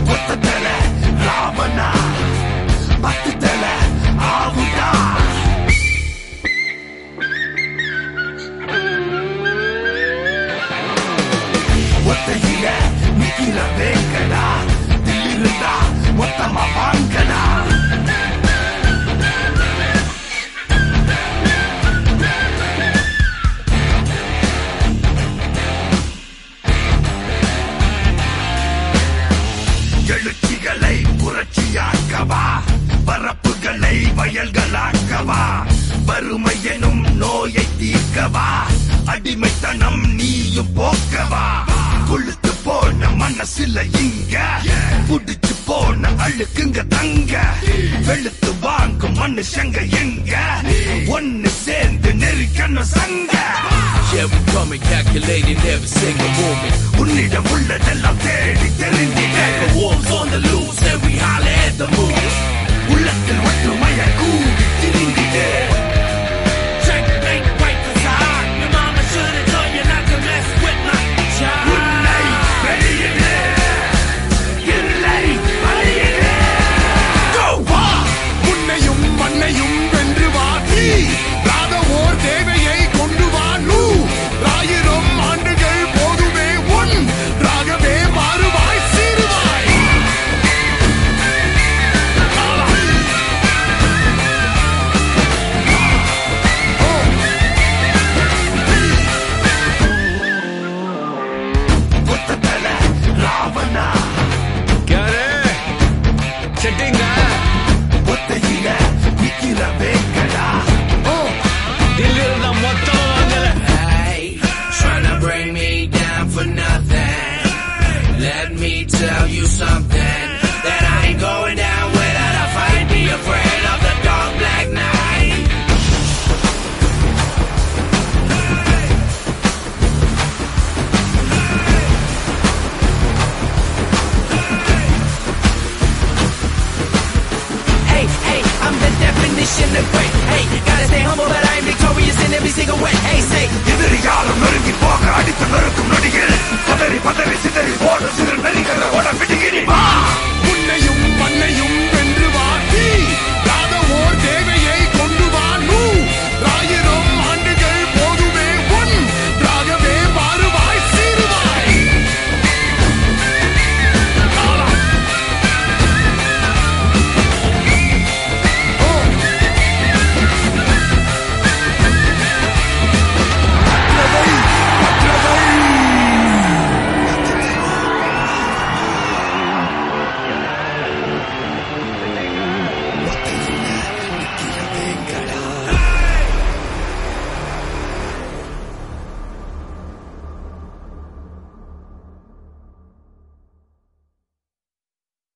ஒத்ததல ராவணா பத்துதல ஆவுடா ஒத்தையில நிக்கிற வேங்கடா தில்லிருந்தா மொத்தமா வாங்கடா எழுச்சிகளை புரட்சியாக்கவா பரப்புகளை வயல்களாக்கவா வறுமை எனும் நோயை தீர்க்கவா அடிமைத்தனம் நீயும் போக்கவா கொழுத்து போன மனசுல இங்க புடிச்சு போன அழுக்குங்க தங்க வெளுத்து வாங்கும் மனுஷங்க எங்க ஒன்னு சேர்ந்து நெருக்கணும் சங்க. Yeah, we coming calculating every single moment. உன்னிடம் உள்ளதெல்லாம் தேடி தெரிந்திட Wolves on the loose and we holler at the moon. உள்ளத்தில் ஒற்றுமைய கூடி திரிந்திட Checkmate right beside. Your mama should've told you not to mess with my child. உன்னை வெளியிடு இல்லை வழியிடு. Go! உன்னையும் மண்ணையும் வென்று வாதி ராத ஓர் தேவையை கொண்டு வா நூ 1000 ஆண்டுகள் போதுமே உன் ராகவே மாறுவாய் சீருவாய். ஒத்ததல ராவணா செட்டிங்க ஒத்தையில நிக்கிற வேங்கடா தில்லிருந்தா மொத்தமா வாங்கல. Hey, tryna bring me down for nothing. Let me tell you something, that I ain't going down without a fight. Be afraid of the dark black night. Hey, I'm the definition of great. Hey, gotta stay humble, but I am victorious in every single way. Hey, say, எதிரியாலும் நெருங்கி போக அடித்து நொறுக்கும் நொடியில் பதறி பதறி சிதறி போடும் சிறு நெறிகளை ஓட விடுகிறேன்.